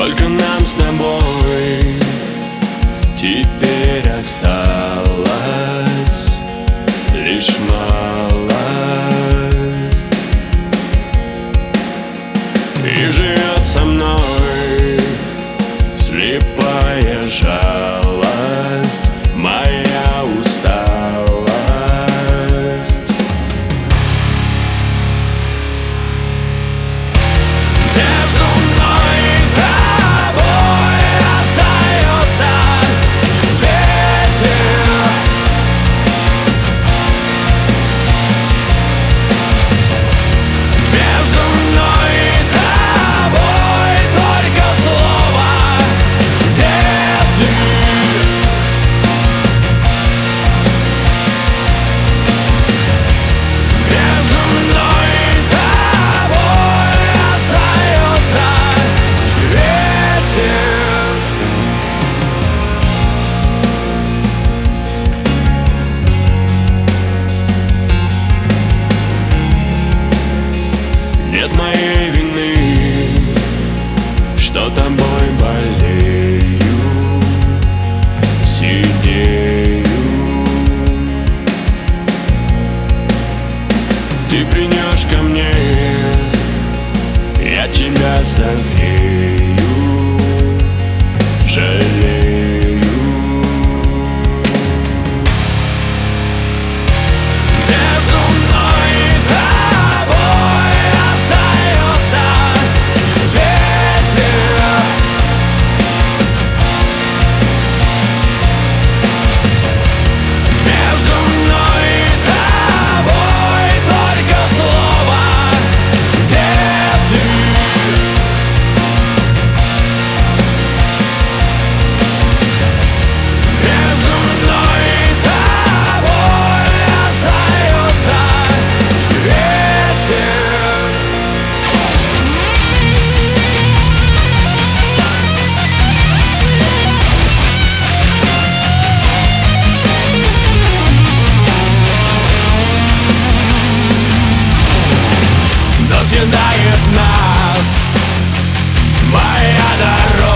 Только нам с тобой теперь осталось лишь малость. И живет со мной слепая жалость, моя усталость. Между мной и тобой остается ветер. Между мной и тобой только слово «где ты?». Между мной и тобой остается ветер. Нет моей вины, что тобой болею, сидею. Ты придешь ко мне, я тебя согрею, жалею. Между мной и тобой остается ветер. Между мной и тобой только слово «где ты?». Между мной и тобой остается ветер. Но съедает нас моя дорога.